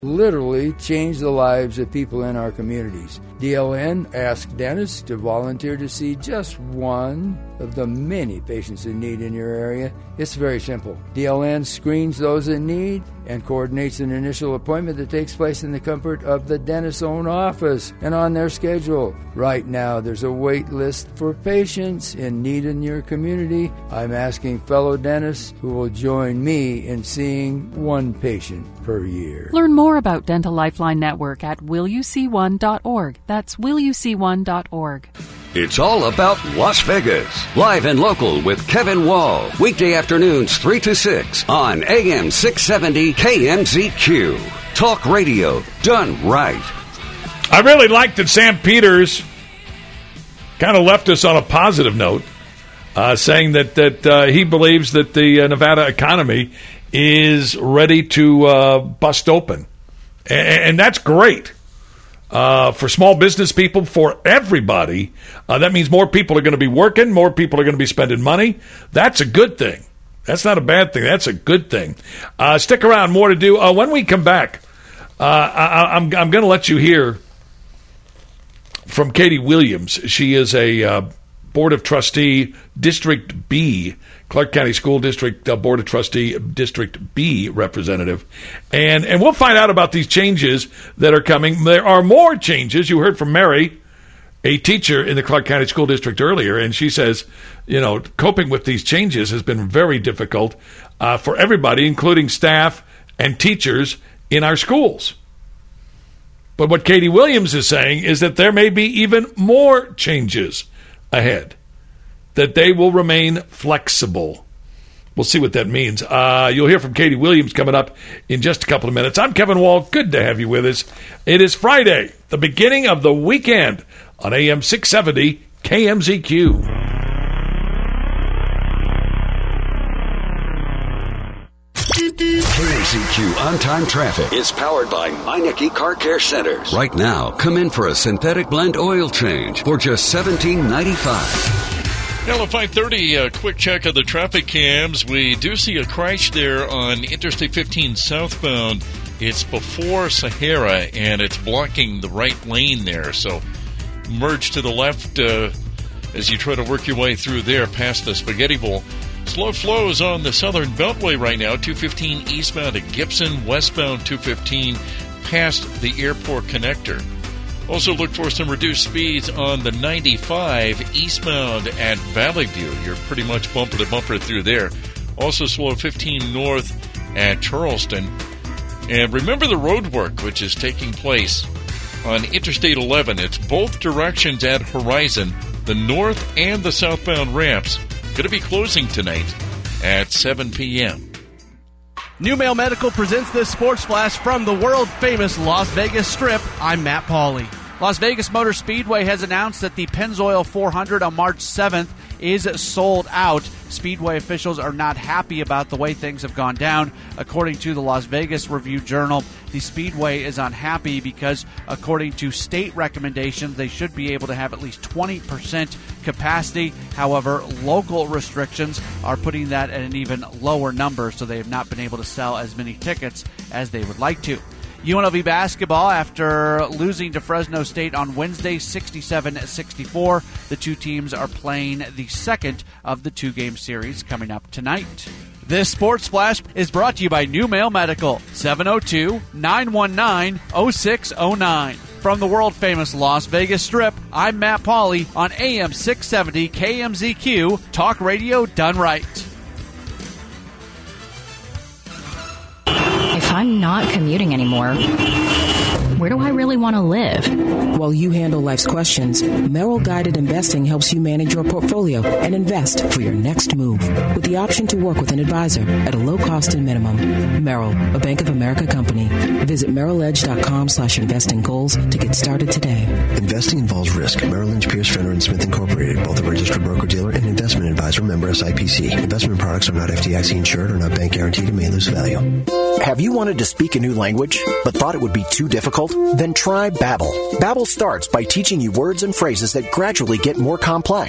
literally change the lives of people in our communities. DLN asked dentists to volunteer to see just one of the many patients in need in your area. It's very simple. DLN screens those in need and coordinates an initial appointment that takes place in the comfort of the dentist's own office and on their schedule. Right now, there's a wait list for patients in need in your community. I'm asking fellow dentists who will join me in seeing one patient per year. Learn more about Dental Lifeline Network at willyouseeone.org. That's willyouseeone.org. It's all about Las Vegas. Live and local with Kevin Wall. Weekday afternoons 3 to 6 on AM 670 KMZQ. Talk radio done right. I really like that Sam Peters kind of left us on a positive note, saying that he believes that the Nevada economy is ready to bust open. And that's great. For small business people, for everybody, that means more people are going to be working, more people are going to be spending money. That's a good thing. That's not a bad thing. That's a good thing. Stick around, more to do. When we come back, I'm going to let you hear from Katie Williams. She is a Board of Trustee, District B, Clark County School District Board of Trustee, District B representative. And we'll find out about these changes that are coming. There are more changes. You heard from Mary, a teacher in the Clark County School District earlier, and she says, coping with these changes has been very difficult for everybody, including staff and teachers in our schools. But what Katie Williams is saying is that there may be even more changes ahead, that they will remain flexible. We'll see what that means. You'll hear from Katie Williams coming up in just a couple of minutes. I'm Kevin Wall. Good to have you with us. It is Friday, the beginning of the weekend on AM 670 KMZQ. KMZQ On-Time Traffic is powered by Meineke Car Care Centers. Right now, come in for a synthetic blend oil change for just $17.95. Now at 5:30, a quick check of the traffic cams. We do see a crash there on Interstate 15 southbound. It's before Sahara, and it's blocking the right lane there. So merge to the left as you try to work your way through there past the Spaghetti Bowl. Slow flows on the Southern Beltway right now, 215 eastbound at Gibson, westbound 215 past the airport connector. Also look for some reduced speeds on the 95 eastbound at Valley View. You're pretty much bumper to bumper through there. Also slow 15 north at Charleston. And remember the road work which is taking place on Interstate 11. It's both directions at Horizon, the north and the southbound ramps. Going to be closing tonight at 7 p.m. New Mail Medical presents this Sports Flash from the world-famous Las Vegas Strip. I'm Matt Pauley. Las Vegas Motor Speedway has announced that the Pennzoil 400 on March 7th is sold out. Speedway officials are not happy about the way things have gone down. According to the Las Vegas Review-Journal, the Speedway is unhappy because, according to state recommendations, they should be able to have at least 20% capacity. However, local restrictions are putting that at an even lower number, so they have not been able to sell as many tickets as they would like to. UNLV basketball, after losing to Fresno State on Wednesday, 67-64. The two teams are playing the second of the two-game series coming up tonight. This Sports Flash is brought to you by New Mail Medical, 702-919-0609. From the world-famous Las Vegas Strip, I'm Matt Pauley on AM 670 KMZQ, talk radio done right. If I'm not commuting anymore, where do I really want to live? While you handle life's questions, Merrill Guided Investing helps you manage your portfolio and invest for your next move with the option to work with an advisor at a low cost and minimum. Merrill, a Bank of America company. Visit merrilledge.com/investing goals to get started today. Investing involves risk. Merrill Lynch, Pierce, Fenner & Smith Incorporated, both a registered broker-dealer and investment advisor, member SIPC. Investment products are not FDIC insured or not bank guaranteed and may lose value. Have you wanted to speak a new language but thought it would be too difficult? Then try Babbel. Babbel starts by teaching you words and phrases that gradually get more complex. Soon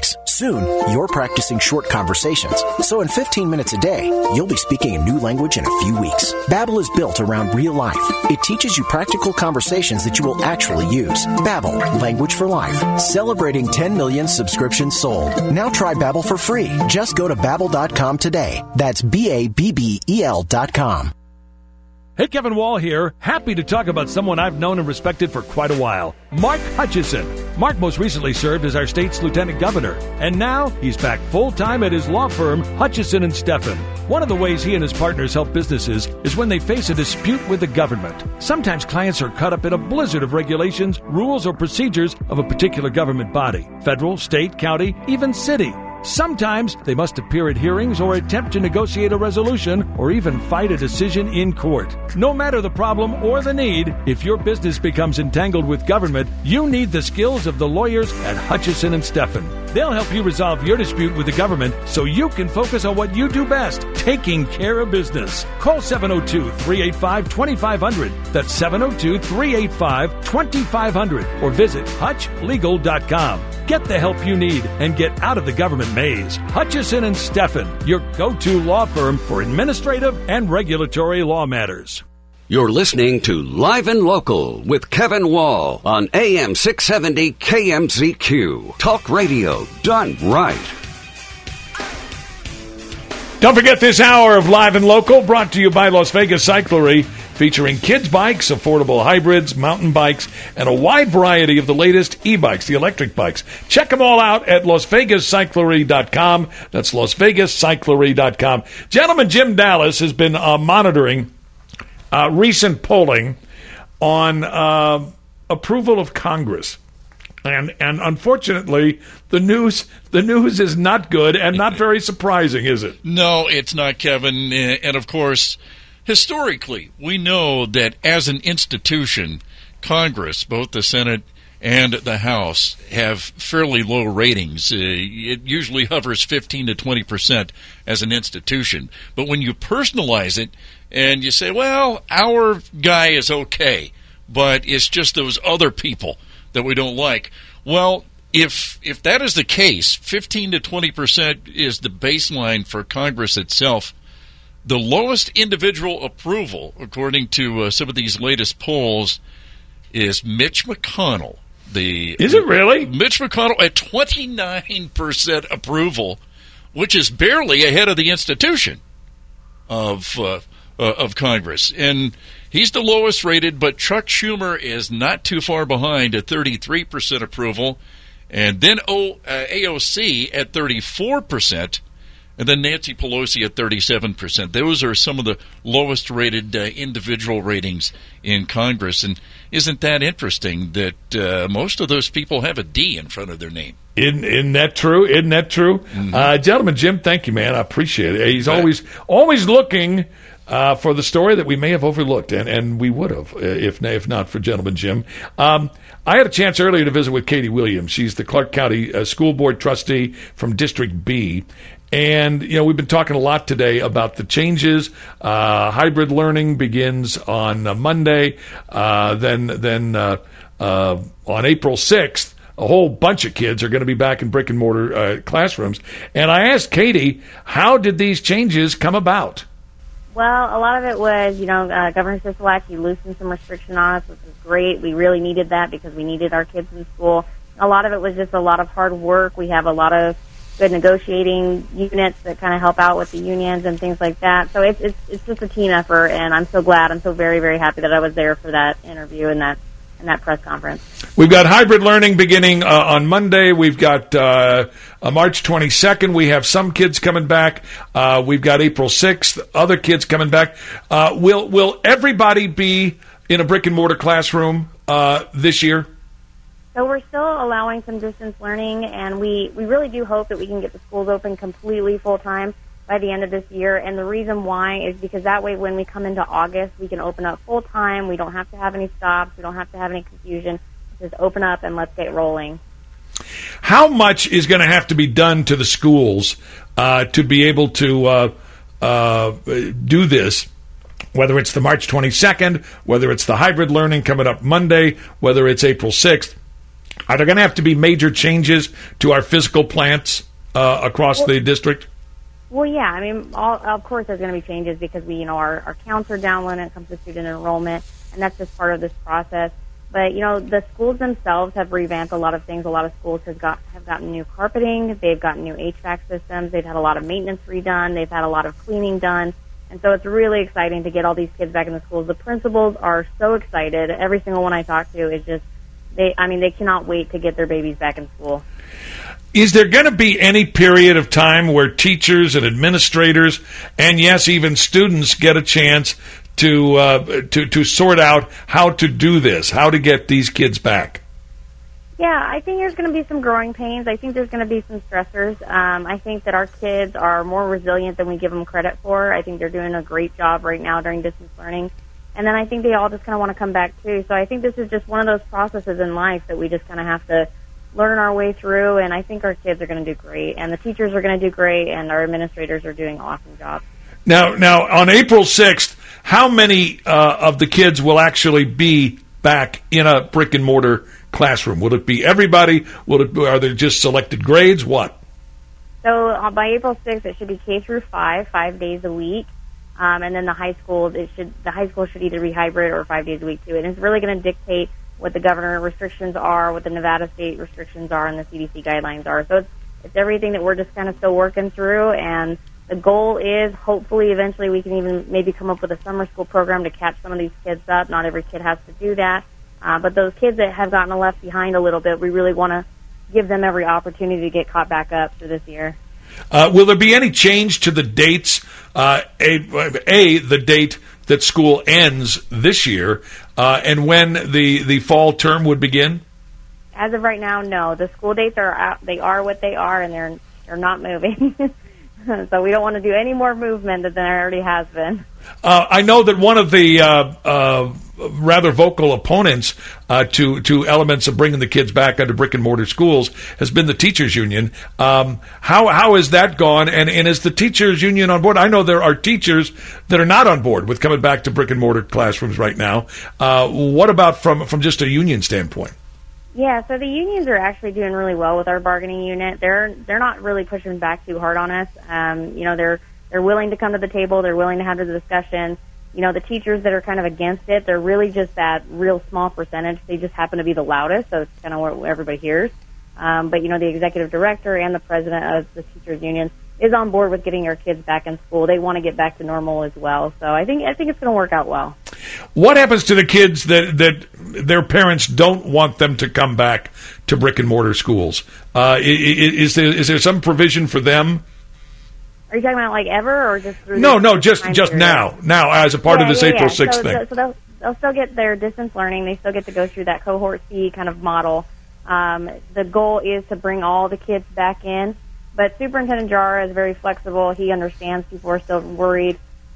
Soon, you're practicing short conversations. So in 15 minutes a day, you'll be speaking a new language in a few weeks. Babbel is built around real life. It teaches you practical conversations that you will actually use. Babbel, language for life. Celebrating 10 million subscriptions sold. Now try Babbel for free. Just go to Babbel.com today. That's BABBEL.com. Hey, Kevin Wall here. Happy to talk about someone I've known and respected for quite a while. Mark Hutchison. Mark most recently served as our state's lieutenant governor, and now he's back full-time at his law firm, Hutchison & Steffen. One of the ways he and his partners help businesses is when they face a dispute with the government. Sometimes clients are caught up in a blizzard of regulations, rules, or procedures of a particular government body, federal, state, county, even city. Sometimes they must appear at hearings or attempt to negotiate a resolution or even fight a decision in court. No matter the problem or the need, if your business becomes entangled with government, you need the skills of the lawyers at Hutchison & Steffen. They'll help you resolve your dispute with the government so you can focus on what you do best, taking care of business. Call 702-385-2500. That's 702-385-2500 or visit hutchlegal.com. Get the help you need and get out of the government maze. Hutchison & Steffen, your go-to law firm for administrative and regulatory law matters. You're listening to Live and Local with Kevin Wall on AM 670 KMZQ. Talk radio done right. Don't forget this hour of Live and Local brought to you by Las Vegas Cyclery, featuring kids' bikes, affordable hybrids, mountain bikes, and a wide variety of the latest e-bikes, the electric bikes. Check them all out at LasVegasCyclery.com. That's LasVegasCyclery.com. Gentleman Jim Dallas has been monitoring recent polling on approval of Congress. And unfortunately, the news is not good and not very surprising, is it? No, it's not, Kevin. And of course, historically, we know that as an institution, Congress, both the Senate and the House, have fairly low ratings. It usually hovers 15 to 20% as an institution. But when you personalize it and you say, well, our guy is okay, but it's just those other people that we don't like. Well, if that is the case, 15 to 20% is the baseline for Congress itself. The lowest individual approval, according to some of these latest polls, is Mitch McConnell. Is it really? Mitch McConnell at 29% approval, which is barely ahead of the institution of Congress. And he's the lowest rated, but Chuck Schumer is not too far behind at 33% approval, and then AOC at 34%, and then Nancy Pelosi at 37%. Those are some of the lowest rated individual ratings in Congress. And isn't that interesting that most of those people have a D in front of their name? Isn't that true? Mm-hmm. Gentleman Jim, thank you, man. I appreciate it. He's always looking for the story that we may have overlooked, and we would have if not for Gentleman Jim. I had a chance earlier to visit with Katie Williams. She's the Clark County School Board trustee from District B. And, we've been talking a lot today about the changes. Hybrid learning begins on Monday. Then on April 6th, a whole bunch of kids are going to be back in brick-and-mortar classrooms. And I asked Katie, how did these changes come about? Well, a lot of it was, Governor Sisolak, he loosened some restriction on us, which was great. We really needed that because we needed our kids in school. A lot of it was just a lot of hard work. We have a lot of good negotiating units that kind of help out with the unions and things like that. So it's just a team effort, and I'm so glad. I'm so very, very happy that I was there for that interview and that press conference. We've got hybrid learning beginning on Monday. We've got March 22nd. We have some kids coming back. We've got April 6th, other kids coming back. Will everybody be in a brick-and-mortar classroom this year? So we're still allowing some distance learning, and we really do hope that we can get the schools open completely full-time by the end of this year. And the reason why is because that way when we come into August, we can open up full-time. We don't have to have any stops. We don't have to have any confusion. Just open up and let's get rolling. How much is going to have to be done to the schools to be able to do this? Whether it's the March 22nd, whether it's the hybrid learning coming up Monday, whether it's April 6th, are there going to have to be major changes to our physical plants across the district? Well, yeah. I mean, of course, there's going to be changes because our counts are down when it comes to student enrollment, and that's just part of this process. But the schools themselves have revamped a lot of things. A lot of schools have gotten new carpeting. They've gotten new HVAC systems. They've had a lot of maintenance redone. They've had a lot of cleaning done. And so it's really exciting to get all these kids back in the schools. The principals are so excited. Every single one I talk to is just, they cannot wait to get their babies back in school. Is there going to be any period of time where teachers and administrators, and yes, even students, get a chance to sort out how to do this, how to get these kids back? Yeah, I think there's going to be some growing pains. I think there's going to be some stressors. I think that our kids are more resilient than we give them credit for. I think they're doing a great job right now during distance learning. And then I think they all just kind of want to come back, too. So I think this is just one of those processes in life that we just kind of have to learn our way through. And I think our kids are going to do great. And the teachers are going to do great. And our administrators are doing awesome jobs. Now, on April 6th, how many of the kids will actually be back in a brick-and-mortar classroom? Will it be everybody? Are there just selected grades? What? So by April 6th, it should be K through 5 days a week. And then the high school should either be hybrid or 5 days a week too. And it's really going to dictate what the governor restrictions are, what the Nevada state restrictions are, and the CDC guidelines are. So it's everything that we're just kind of still working through. And the goal is hopefully eventually we can even maybe come up with a summer school program to catch some of these kids up. Not every kid has to do that. But those kids that have gotten left behind a little bit, we really want to give them every opportunity to get caught back up for this year. Will there be any change to the dates? The date that school ends this year, and when the fall term would begin? As of right now, no. The school dates are out. They are what they are, and they're not moving. So we don't want to do any more movement than there already has been. I know that one of the rather vocal opponents to elements of bringing the kids back into brick and mortar schools has been the teachers union. How has that gone? And is the teachers union on board? I know there are teachers that are not on board with coming back to brick and mortar classrooms right now. What about from just a union standpoint? Yeah, so the unions are actually doing really well with our bargaining unit. They're not really pushing back too hard on us. They're willing to come to the table. They're willing to have the discussion. The teachers that are kind of against it, they're really just that real small percentage. They just happen to be the loudest, so it's kind of what everybody hears. But the executive director and the president of the teachers union is on board with getting our kids back in school. They want to get back to normal as well. So I think it's going to work out well. What happens to the kids that their parents don't want them to come back to brick and mortar schools? Is there some provision for them? Are you talking about like ever or just through? No, just now as a part of this April 6th thing. So they'll still get their distance learning. They still get to go through that cohort C kind of model. The goal is to bring all the kids back in. But Superintendent Jara is very flexible. He understands people are still worried.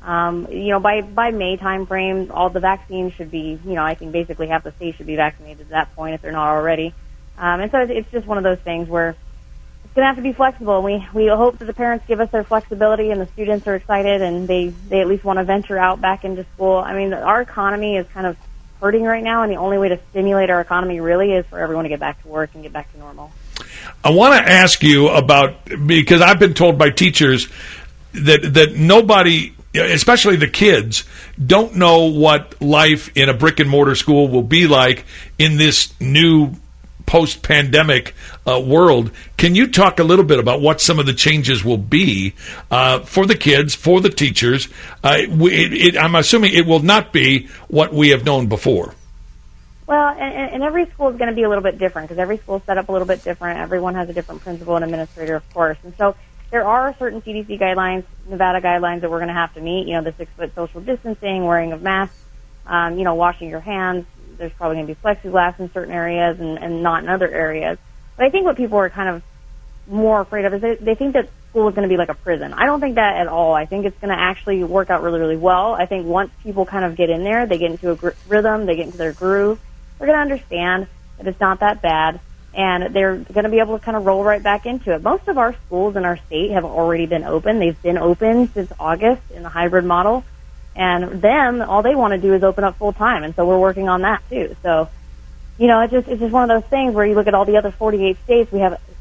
By May time frame, all the vaccines should be, I think basically half the state should be vaccinated at that point if they're not already. And so it's just one of those things where it's going to have to be flexible. We hope that the parents give us their flexibility and the students are excited and they at least want to venture out back into school. I mean, our economy is kind of hurting right now, and the only way to stimulate our economy really is for everyone to get back to work and get back to normal. I want to ask you about, because I've been told by teachers that nobody, especially the kids, don't know what life in a brick and mortar school will be like in this new post-pandemic world. Can you talk a little bit about what some of the changes will be for the kids, for the teachers? I'm assuming it will not be what we have known before. Well, and every school is going to be a little bit different because every school is set up a little bit different. Everyone has a different principal and administrator, of course. And so there are certain CDC guidelines, Nevada guidelines that we're going to have to meet, the 6-foot social distancing, wearing of masks, washing your hands. There's probably going to be plexiglass in certain areas and not in other areas. But I think what people are kind of more afraid of is they think that school is going to be like a prison. I don't think that at all. I think it's going to actually work out really, really well. I think once people kind of get in there, they get into a rhythm, they get into their groove, they're going to understand that it's not that bad, and they're going to be able to kind of roll right back into it. Most of our schools in our state have already been open. They've been open since August in the hybrid model, and them, all they want to do is open up full time, and so we're working on that too. So, it's just one of those things where you look at all the other 48 states, we have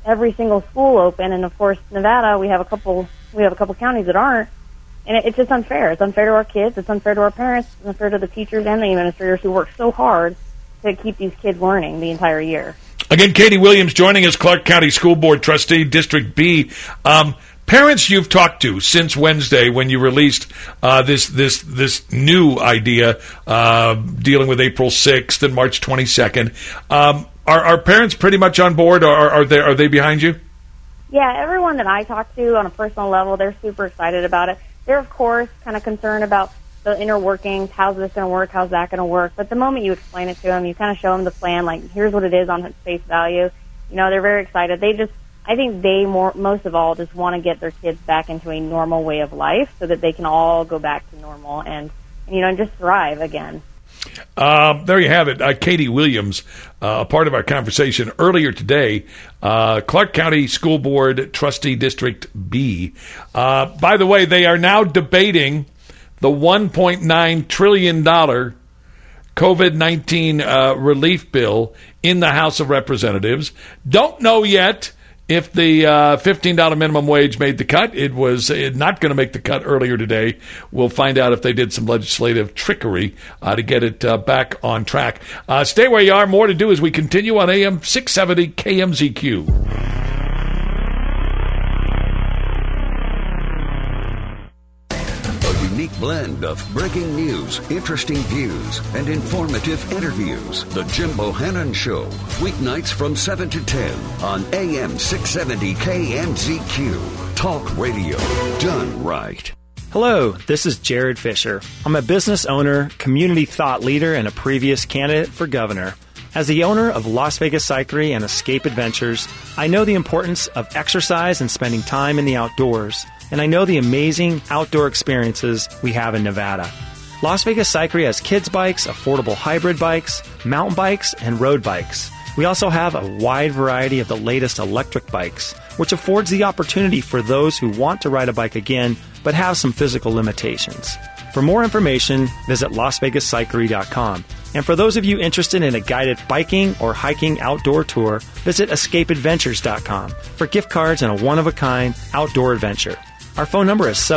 every single school open, and of course, Nevada, we have a couple counties that aren't, and it's just unfair. It's unfair to our kids. It's unfair to our parents. It's unfair to the teachers and the administrators who work so hard to keep these kids learning the entire year. Again, Katie Williams joining us, Clark County School Board Trustee, District B. Parents you've talked to since Wednesday when you released this new idea dealing with April 6th and March 22nd, are parents pretty much on board, or are they behind you? Yeah, everyone that I talk to on a personal level, they're super excited about it. They're, of course, kind of concerned about the inner workings, how's this going to work, how's that going to work. But the moment you explain it to them, you kind of show them the plan, like, here's what it is on face value. You know, they're very excited. I think they most of all just want to get their kids back into a normal way of life so that they can all go back to normal and just thrive again. There you have it. Katie Williams, part of our conversation earlier today, Clark County School Board Trustee District B. By the way, they are now debating the $1.9 trillion COVID-19 relief bill in the House of Representatives. Don't know yet if the $15 minimum wage made the cut. It was not going to make the cut earlier today. We'll find out if they did some legislative trickery to get it back on track. Stay where you are. More to do as we continue on AM 670 KMZQ. Unique blend of breaking news, interesting views, and informative interviews. The Jim Bohannon Show, weeknights from 7 to 10 on AM 670 KMZQ. Talk radio done right. Hello, this is Jared Fisher. I'm a business owner, community thought leader, and a previous candidate for governor. As the owner of Las Vegas Cyclery and Escape Adventures, I know the importance of exercise and spending time in the outdoors, and I know the amazing outdoor experiences we have in Nevada. Las Vegas Cyclery has kids bikes, affordable hybrid bikes, mountain bikes, and road bikes. We also have a wide variety of the latest electric bikes, which affords the opportunity for those who want to ride a bike again but have some physical limitations. For more information, visit LasVegasCyclery.com. And for those of you interested in a guided biking or hiking outdoor tour, visit EscapeAdventures.com for gift cards and a one-of-a-kind outdoor adventure. Our phone number is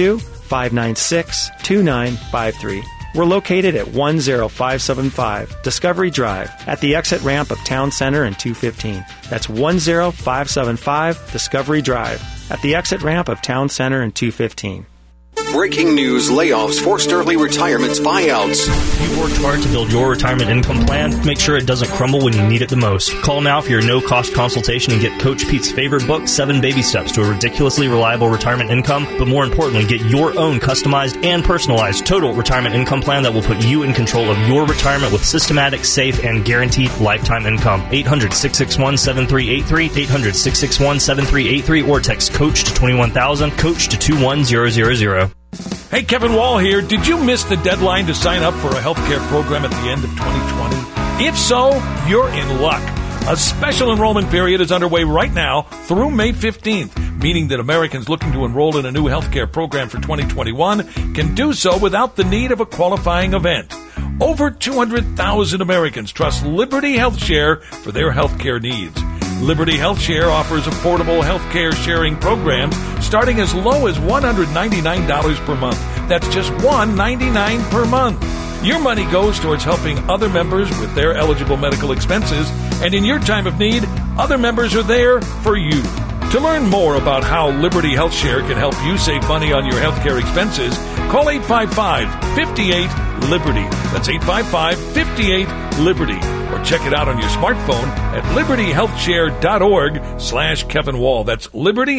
702-596-2953. We're located at 10575 Discovery Drive at the exit ramp of Town Center and 215. That's 10575 Discovery Drive at the exit ramp of Town Center and 215. Breaking news, layoffs, forced early retirements, buyouts. You've worked hard to build your retirement income plan. Make sure it doesn't crumble when you need it the most. Call now for your no-cost consultation and get Coach Pete's favorite book, 7 Baby Steps to a Ridiculously Reliable Retirement Income. But more importantly, get your own customized and personalized total retirement income plan that will put you in control of your retirement with systematic, safe, and guaranteed lifetime income. 800-661-7383, 800-661-7383, or text COACH to 21000, COACH to 21000. Hey, Kevin Wall here. Did you miss the deadline to sign up for a healthcare program at the end of 2020? If so, you're in luck. A special enrollment period is underway right now through May 15th, meaning that Americans looking to enroll in a new healthcare program for 2021 can do so without the need of a qualifying event. Over 200,000 Americans trust Liberty HealthShare for their healthcare needs. Liberty HealthShare offers affordable healthcare sharing programs starting as low as $199 per month. That's just $199 per month. Your money goes towards helping other members with their eligible medical expenses, and in your time of need, other members are there for you. To learn more about how Liberty HealthShare can help you save money on your healthcare expenses, call 855-58-LIBERTY. That's 855-58-LIBERTY. Or check it out on your smartphone at libertyhealthshare.org/Kevin Wall. That's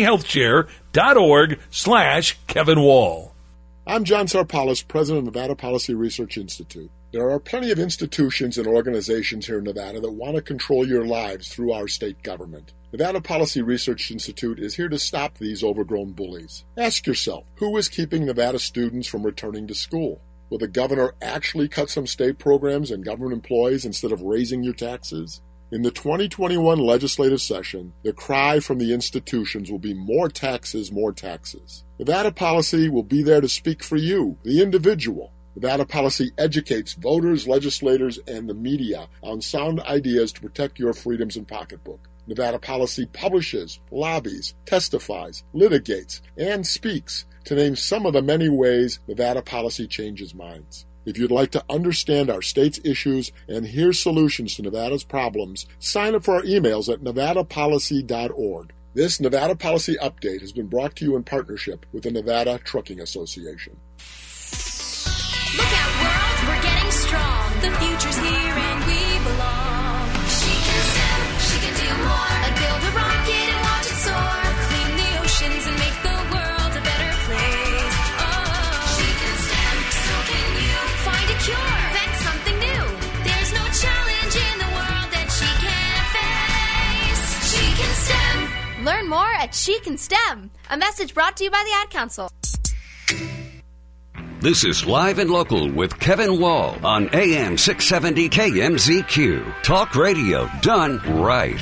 libertyhealthshare.org/Kevin Wall. I'm John Sarpalis, president of Nevada Policy Research Institute. There are plenty of institutions and organizations here in Nevada that want to control your lives through our state government. Nevada Policy Research Institute is here to stop these overgrown bullies. Ask yourself, who is keeping Nevada students from returning to school? Will the governor actually cut some state programs and government employees instead of raising your taxes? In the 2021 legislative session, the cry from the institutions will be more taxes, more taxes. Nevada Policy will be there to speak for you, the individual. Nevada Policy educates voters, legislators, and the media on sound ideas to protect your freedoms and pocketbook. Nevada Policy publishes, lobbies, testifies, litigates, and speaks, to name some of the many ways Nevada Policy changes minds. If you'd like to understand our state's issues and hear solutions to Nevada's problems, sign up for our emails at nevadapolicy.org. This Nevada Policy Update has been brought to you in partnership with the Nevada Trucking Association. Look out, world, we're getting strong. The future's here and we belong. She can STEM, she can do more. Like build a rocket and watch it soar. Clean the oceans and make the world a better place. Oh, she can STEM, so can you. Find a cure, invent something new. There's no challenge in the world that she can't face. She can STEM. Learn more at She Can STEM. A message brought to you by the Ad Council. This is Live and Local with Kevin Wall on AM 670 KMZQ. Talk radio done right.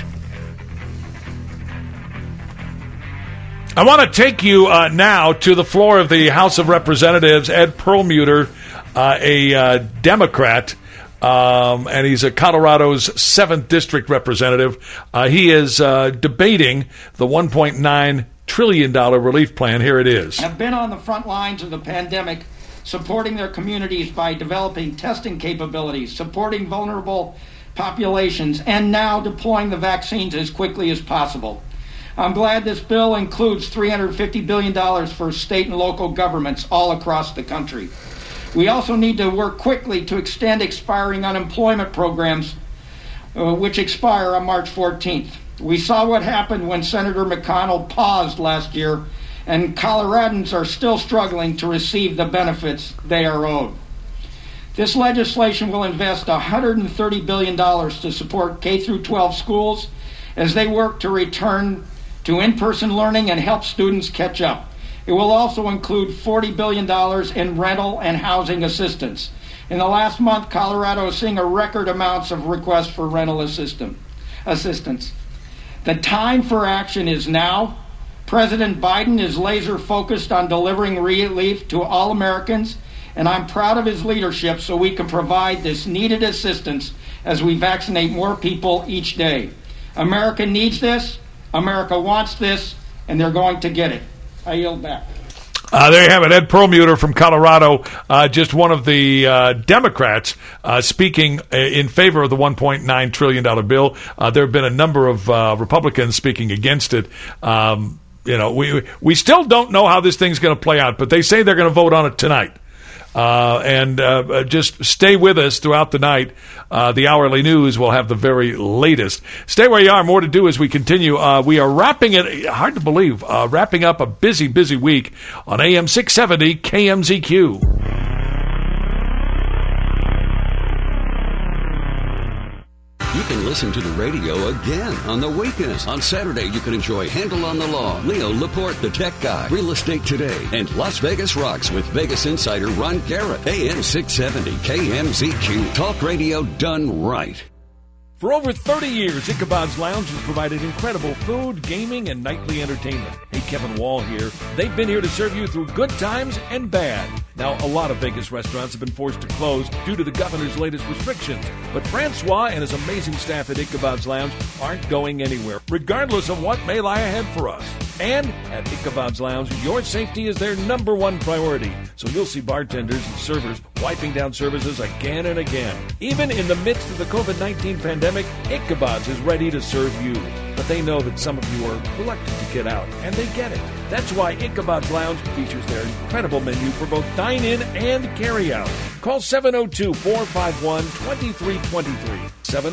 I want to take you now to the floor of the House of Representatives. Ed Perlmutter, a Democrat, and he's a Colorado's 7th District representative. He is debating the $1.9 trillion relief plan. Here it is. Have been on the front lines of the pandemic, supporting their communities by developing testing capabilities, supporting vulnerable populations, and now deploying the vaccines as quickly as possible. I'm glad this bill includes $350 billion for state and local governments all across the country. We also need to work quickly to extend expiring unemployment programs, which expire on March 14th. We saw what happened when Senator McConnell paused last year, and Coloradans are still struggling to receive the benefits they are owed. This legislation will invest $130 billion to support K-12 schools as they work to return to in-person learning and help students catch up. It will also include $40 billion in rental and housing assistance. In the last month, Colorado is seeing a record amounts of requests for rental assistance. The time for action is now. President Biden is laser focused on delivering relief to all Americans, and I'm proud of his leadership so we can provide this needed assistance as we vaccinate more people each day. America needs this, America wants this, and they're going to get it. I yield back. There you have it, Ed Perlmutter from Colorado, just one of the Democrats speaking in favor of the $1.9 trillion bill. There have been a number of Republicans speaking against it. We still don't know how this thing's going to play out, but they say they're going to vote on it tonight. Just stay with us throughout the night. The hourly news will have the very latest. Stay where you are. More to do as we continue. We are wrapping it, hard to believe, wrapping up a busy, busy week on AM 670 KMZQ. You can listen to the radio again on the weekends. On Saturday, you can enjoy Handle on the Law, Leo Laporte, the Tech Guy, Real Estate Today, and Las Vegas Rocks with Vegas insider Ron Garrett. AM 670 KMZQ. Talk radio done right. For over 30 years, Ichabod's Lounge has provided incredible food, gaming, and nightly entertainment. Hey, Kevin Wall here. They've been here to serve you through good times and bad. Now, a lot of Vegas restaurants have been forced to close due to the governor's latest restrictions. But Francois and his amazing staff at Ichabod's Lounge aren't going anywhere, regardless of what may lie ahead for us. And at Ichabod's Lounge, your safety is their number one priority. So you'll see bartenders and servers wiping down services again and again. Even in the midst of the COVID-19 pandemic, Ichabod's is ready to serve you. But they know that some of you are reluctant to get out, and they get it. That's why Ichabod's Lounge features their incredible menu for both dine-in and carry-out. Call 702-451-2323.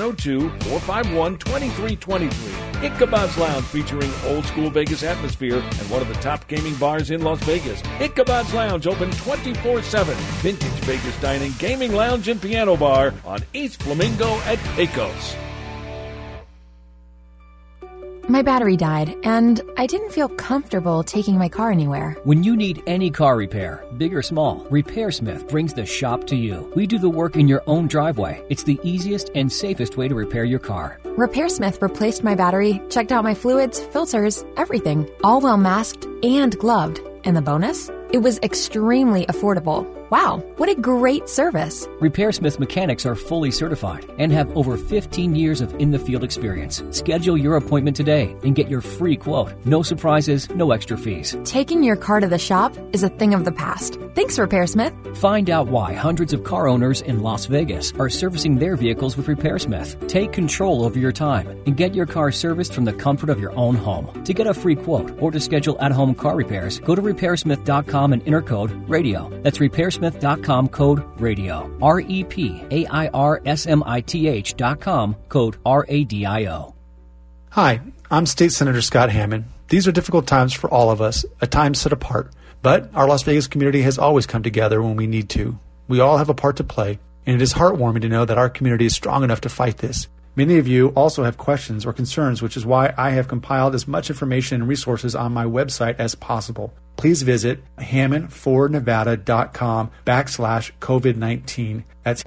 702-451-2323. Ichabod's Lounge, featuring old-school Vegas atmosphere and one of the top gaming bars in Las Vegas. Ichabod's Lounge, open 24/7. Vintage Vegas dining, gaming lounge, and piano bar on East Flamingo at Pecos. My battery died, and I didn't feel comfortable taking my car anywhere. When you need any car repair, big or small, RepairSmith brings the shop to you. We do the work in your own driveway. It's the easiest and safest way to repair your car. RepairSmith replaced my battery, checked out my fluids, filters, everything, all well masked and gloved. And the bonus? It was extremely affordable. Wow, what a great service. RepairSmith mechanics are fully certified and have over 15 years of in-the-field experience. Schedule your appointment today and get your free quote. No surprises, no extra fees. Taking your car to the shop is a thing of the past. Thanks, RepairSmith. Find out why hundreds of car owners in Las Vegas are servicing their vehicles with RepairSmith. Take control over your time and get your car serviced from the comfort of your own home. To get a free quote or to schedule at-home car repairs, go to RepairSmith.com and enter code RADIO. That's RepairSmith.com, code RADIO. RepairSmith.com, code RADIO. Hi, I'm State Senator Scott Hammond. These are difficult times for all of us, a time set apart. But our Las Vegas community has always come together when we need to. We all have a part to play, and it is heartwarming to know that our community is strong enough to fight this. Many of you also have questions or concerns, which is why I have compiled as much information and resources on my website as possible. Please visit HammondForNevada.com/COVID-19. That's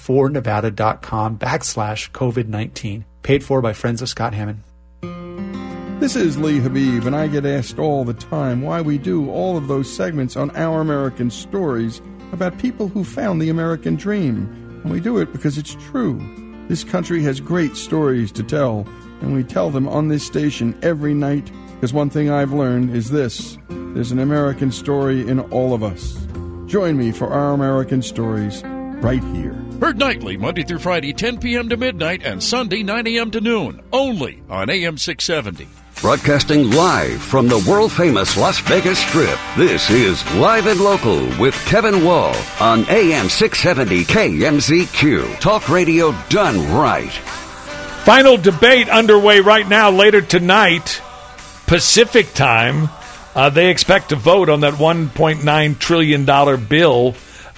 HammondForNevada.com/COVID-19. Paid for by Friends of Scott Hammond. This is Lee Habib, and I get asked all the time why we do all of those segments on Our American Stories about people who found the American dream. And we do it because it's true. This country has great stories to tell, and we tell them on this station every night, because one thing I've learned is this: there's an American story in all of us. Join me for Our American Stories right here. Heard nightly, Monday through Friday, 10 p.m. to midnight, and Sunday, 9 a.m. to noon, only on AM 670. Broadcasting live from the world-famous Las Vegas Strip, this is Live and Local with Kevin Wall on AM 670 KMZQ. Talk radio done right. Final debate underway right now. Later tonight, Pacific time, they expect to vote on that $1.9 trillion bill.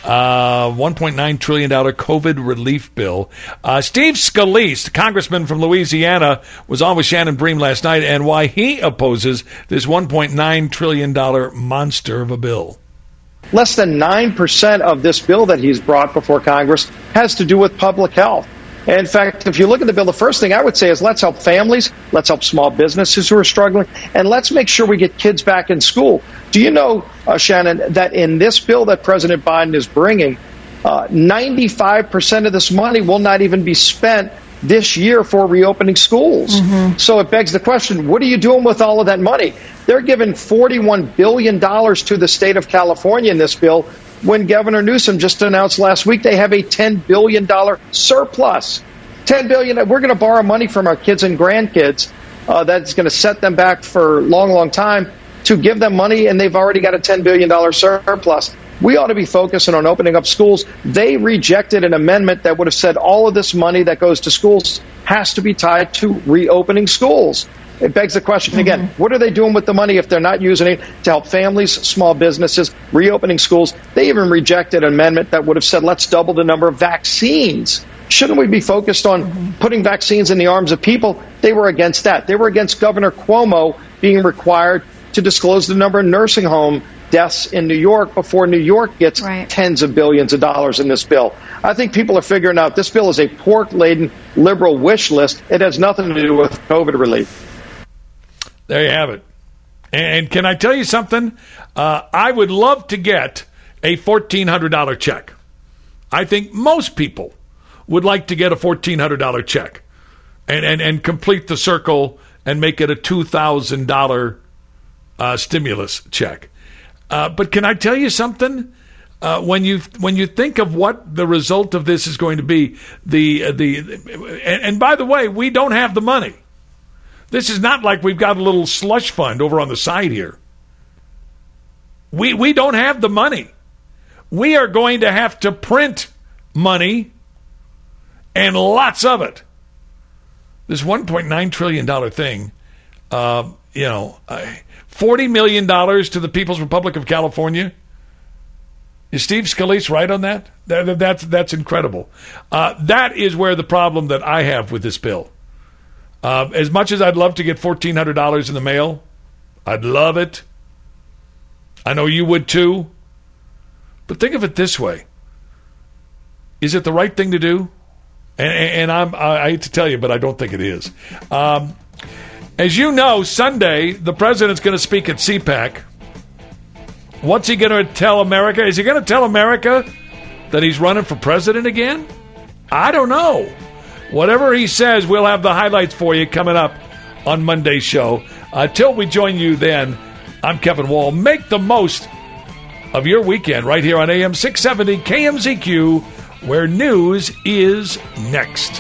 $1.9 trillion COVID relief bill. Steve Scalise, the congressman from Louisiana, was on with Shannon Bream last night, and why he opposes this $1.9 trillion monster of a bill. Less than 9% of this bill that he's brought before Congress has to do with public health. In fact, if you look at the bill, the first thing I would say is let's help families, let's help small businesses who are struggling, and let's make sure we get kids back in school. Do you know, Shannon, that in this bill that President Biden is bringing, 95% of this money will not even be spent this year for reopening schools? Mm-hmm. So it begs the question, what are you doing with all of that money? They're giving $41 billion to the state of California in this bill, when Governor Newsom just announced last week they have a $10 billion surplus. $10 billion. We're going to borrow money from our kids and grandkids that's going to set them back for a long, long time to give them money, and they've already got a $10 billion surplus. We ought to be focusing on opening up schools. They rejected an amendment that would have said all of this money that goes to schools has to be tied to reopening schools. It begs the question again, what are they doing with the money if they're not using it to help families, small businesses, reopening schools? They even rejected an amendment that would have said, let's double the number of vaccines. Shouldn't we be focused on putting vaccines in the arms of people? They were against that. They were against Governor Cuomo being required to disclose the number of nursing home deaths in New York before New York gets tens of billions of dollars in this bill. I think people are figuring out this bill is a pork-laden liberal wish list. It has nothing to do with COVID relief. There you have it. And can I tell you something? I would love to get a $1,400 check. I think most people would like to get a $1,400 check and complete the circle and make it a $2,000 stimulus check. But can I tell you something? When you think of what the result of this is going to be, and by the way, we don't have the money. This is not like we've got a little slush fund over on the side here. We don't have the money. We are going to have to print money, and lots of it. This $1.9 trillion thing, $40 million to the People's Republic of California. Is Steve Scalise right on that? That's incredible. That is where the problem that I have with this bill. As much as I'd love to get $1,400 in the mail, I'd love it. I know you would too. But think of it this way. Is it the right thing to do? And I hate to tell you, but I don't think it is. As you know, Sunday, the president's going to speak at CPAC. What's he going to tell America? Is he going to tell America that he's running for president again? I don't know. Whatever he says, we'll have the highlights for you coming up on Monday's show. Till we join you then, I'm Kevin Wall. Make the most of your weekend right here on AM 670 KMZQ, where news is next.